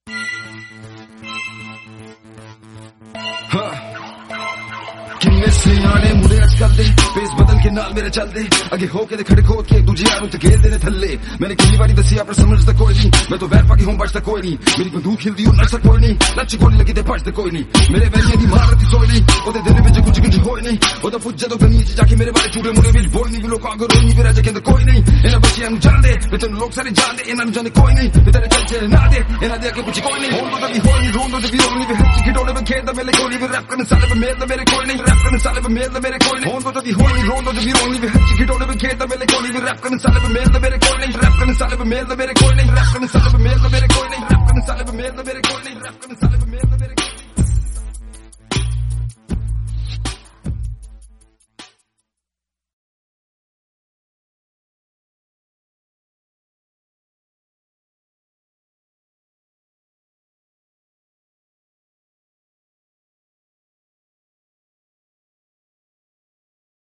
किन्ने सियाने मुड़े अजकल दे फेस बदल के नाल मेरे चल दे अगे होके दे खड़े खोद के दूजे यारों ते घेर देने थल्ले मैंने कितनी बारी दसिया पर समझदा कोई नहीं मैं तो वैर पाकी हूं बचदा कोई नहीं मेरी बंदूक खिलदी हूं नचदा कोई नहीं नच गोली लगी ते बचदा कोई नहीं मेरे वैलियां दी मारती सोई नहीं ओदे दिल विच कुछ कुछ होई नहीं ओदा फुट जदों गली च जाके मेरे बारे चूड़े मुड़े विच बोलनी भी लोकां को रोई नहीं फिर अजे कहंदे कोई नहीं इन्हां बच्चियां नूं जान दे ते तैनूं लोक सारे जान दे इन्हां नूं जाने कोई नहीं ते तेरे चल चले ना दे इन्हां दे अगे पिछे कोई नहीं होंदा ते भी होई नहीं रोंदा ते भी होई नहीं हत्थ खिडौने पे खेलदा मेरे कोई नहीं रैप करने साले पे मेल मेरे कोई नहीं रैप करने साले पे मेल मेरे कोई नहीं होंदा ते भी होई नहीं रोंदा ते भी होई नहीं हत्थ खिडौने पे खेलदा मेरे कोई नहीं रैप करने साले पे मेल मेरे कोई नहीं रैप करने साले पे मेल मेरे कोई नहीं रैप करने साले पे मेल मेरे कोई नहीं रैप करने साले पे मेल मेरे कोई नहीं रैप करने साले पे